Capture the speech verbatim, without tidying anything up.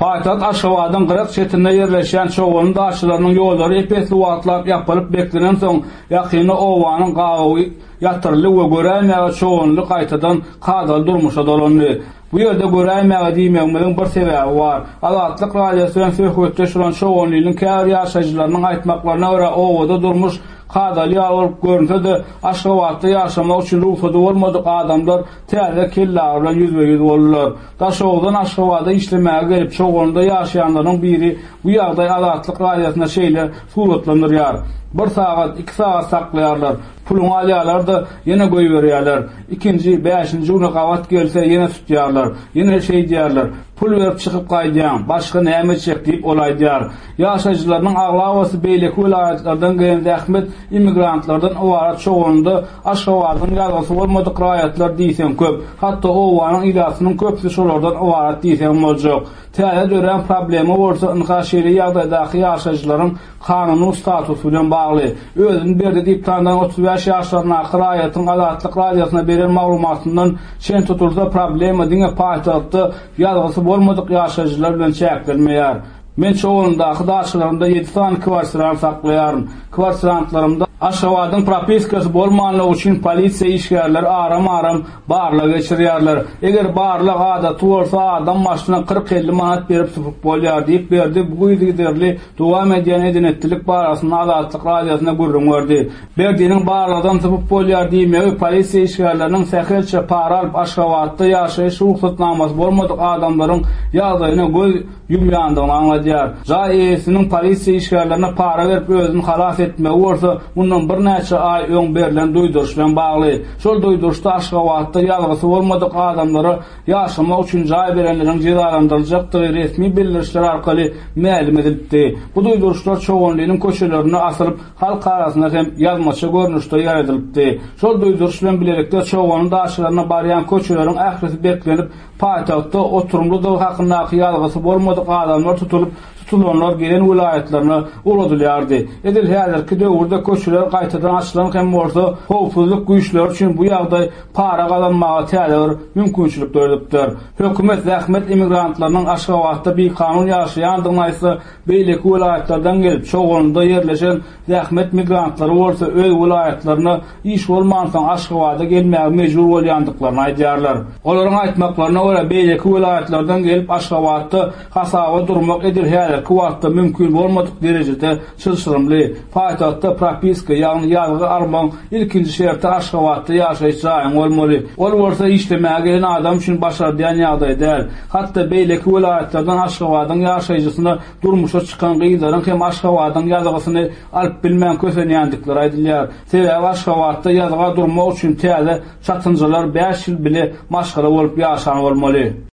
Paytaht Aşgabat'ın qıraq çetinde yerleşen çoğunun daşçılarının yolları epetli vatlap yapılıp beklenen son yakını ovanın qağı yatırılı ve görəyməyə çoğunlu qaytadan qadal durmuşa dolandı. Bu yerde görəyməyə deyməmənin bir sebebi var. Azadlıq radiyasının söhbətdə şuran çoğunluğunun kər yaşayıcılarının aytmaqlarına göre ovada durmuş qadal yağılıp görünse de Aşgabat'ta yaşamak için ruhsatı olmadık adamlar təzə kellarla yüzbe yüz olurlar. Daşoğlu'dan Aşgabat'a işlemeye gelip çoğunluğunda yaşayanların biri bu yağday Azadlıq radiyasına şeyler suretlanır. Bir saat, iki saat saklayarlar. Pulunu alıyorlar da yine koyuverirler. İkinci, beşinci günü kavat gelse yine tutuyorlar. Yine şey diyorlar. Pul verip çıkıp kayacağım. Başka neyme çek deyip olay diyor. Yaşayıcılarının ağlavası beyleki vilayetlerden gelen zahmet immigrantlardan ovara çoğununda Aşgabat'ın yazgısı olmadık rayetler deysen köp. Hatta ovanın idasının köpsü şolardan ovara deysen olacak. Tələ dörən problemi olursa ınqaşiri yağdaydaki yaşayıcıların kanunu statusuyla bağlı. Özünün berdi diptandan otuz beş yaşlarına qırayatın Azadlıq radiyasına beren mağlumatından şen tutursa problemi dine paytahtı yazgısı olmadık yaşayıcılar bilen çekilmeyar. Men çoğundaki daşlarımda yedi tane kvartirant saklayarım. Kvartirantlarımda Aşgabat'ın propiskası bolmanlığı için polisiya işgərlər aram-aram barla geçiriyarlar. Eger barla adatı olsa adam maşına kırk elli manat berip süpüp bolyar deyip berdi. Bu giderli devam ediyen edinettilik barasının Azadlıq radiyasına gurrun verdi. Berdinin barladan süpüp bolyar deymeyi polisiya işgərlərinin səxelçe para alıp Aşgabat'ta yaşayış ruhsatnaması bolmadık adamların yağdayına göz yumyandığını anladılar. Jaiyesinin polisiya işgərlərine para verip özünü halas etmeyi olsa bundan bir neçe ay ön berilen duyduruşla bağlı. Şol duyduruşta Aşgabat'ta yazgısı olmadık adamları yaşamak için cay verenlerin cezalandırılacaktır resmi bildirişler arkalı ma'lum edildi. Bu duyduruşlar çoğunluğunun köşelerini asılıp halk arasında hem yazmaça görünüşte yer edildi. Şol duyduruşla bilerekte çoğunun daşlarına barayan köşelerin ahresi beklenip payitahtda oturumlu hakkındaki yazgısı olmadık adamlar tutulup tutulanlar gelen vilayetlerine uğradılardı. Edil hazır ki dövrde köşeler qaytadan açılan hem orta howpsuzlyk güýçleri üçin bu ýagdaý para kazanmaga täzir mümkinçilik döredipdir. Hökümet zahmet immigrantlarynyň Aşgabatda bir kanun ýaşaýandygyna ise beýleki vilayetlerden gelip çoğunlukda yerleşen zahmet migrantlary bolsa öz vilayetlerine iş bolmansoň Aşgabatda gelmäge mejbur bolýandyklaryny aýdýarlar. Olaryň aýtmaklaryna görä beýleki vilayetlerden gelip Aşgabatda hasaba durmak edil hazır kuwatda mümkin bolmadyk derejede çylşyrymly paytahtda propiska ýagny ýazgy arman ilkinji şerti Aşgabatda ýaşaýyş jaýyň bolmaly. Ol bolsa işlemäge gelen adam üçin başardyň ýagdaý däl. Hatda beýleki vilayetlerden Aşgabatyň ýaşaýjysyna durmuşa çykan gyýlaryň hem Aşgabatyň ýazgysyny alyp bilmän kösenýändikleri aýdylýar. Sebäbi Aşgabatda ýazga durmak üçin täze çatynjylar beş ýyl bile maşgala bolup ýaşan bolmaly.